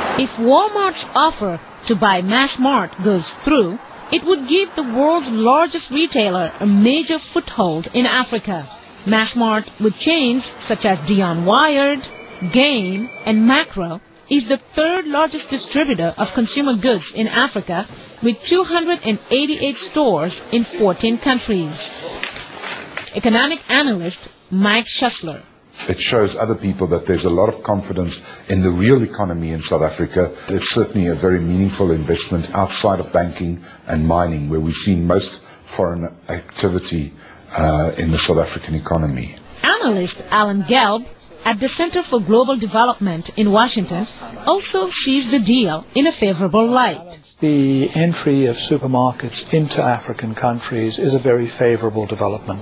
If Walmart's offer to buy Massmart goes through, it would give the world's largest retailer a major foothold in Africa. Massmart, with chains such as Dion Wired, Game, and Macro, is the third largest distributor of consumer goods in Africa, with 288 stores in 14 countries. Economic analyst Mike Schussler. It shows other people that there's a lot of confidence in the real economy in South Africa. It's certainly a very meaningful investment outside of banking and mining, where we've seen most foreign activity in the South African economy. Analyst Alan Gelb at the Center for Global Development in Washington also sees the deal in a favorable light. The entry of supermarkets into African countries is a very favorable development.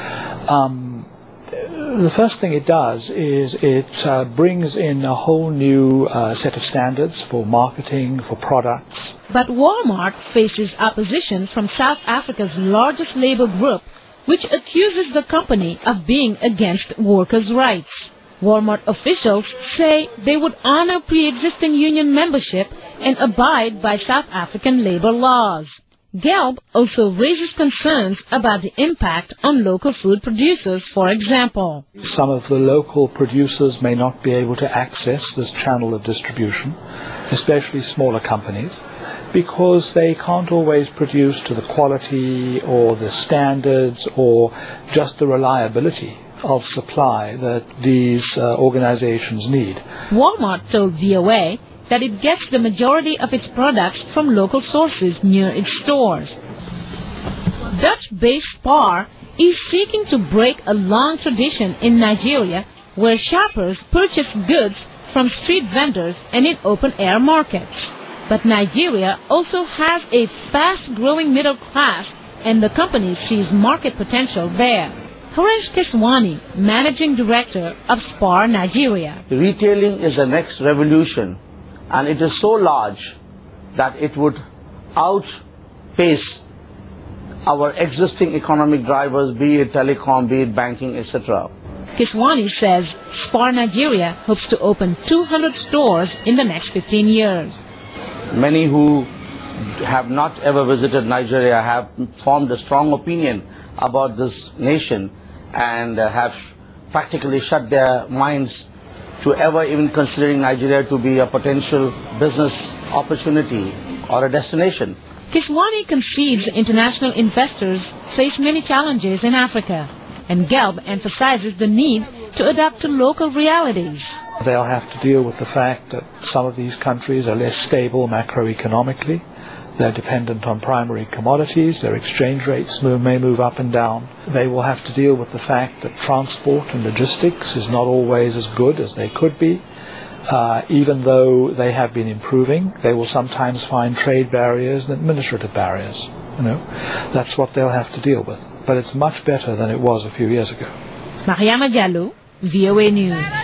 The first thing it does is it brings in a whole new set of standards for marketing, for products. But Walmart faces opposition from South Africa's largest labor group, which accuses the company of being against workers' rights. Walmart officials say they would honor pre-existing union membership and abide by South African labor laws. Gelb also raises concerns about the impact on local food producers, for example. Some of the local producers may not be able to access this channel of distribution, especially smaller companies, because they can't always produce to the quality or the standards or just the reliability of supply that these organizations need. Walmart told VOA that it gets the majority of its products from local sources near its stores. Dutch-based Spar is seeking to break a long tradition in Nigeria where shoppers purchase goods from street vendors and in open-air markets. But Nigeria also has a fast-growing middle class, and the company sees market potential there. Haresh Keswani, Managing Director of Spar Nigeria. Retailing is the next revolution, and it is so large that it would outpace our existing economic drivers, be it telecom, be it banking, etc. Keswani says Spar Nigeria hopes to open 200 stores in the next 15 years. Many who have not ever visited Nigeria have formed a strong opinion about this nation and have practically shut their minds to ever even considering Nigeria to be a potential business opportunity or a destination. Keswani concedes international investors face many challenges in Africa, and Gelb emphasizes the need to adapt to local realities. They'll have to deal with the fact that some of these countries are less stable macroeconomically. They're dependent on primary commodities. Their exchange rates may move up and down. They will have to deal with the fact that transport and logistics is not always as good as they could be. Even though they have been improving, they will sometimes find trade barriers and administrative barriers. That's what they'll have to deal with. But it's much better than it was a few years ago. Mariama Diallo, VOA News.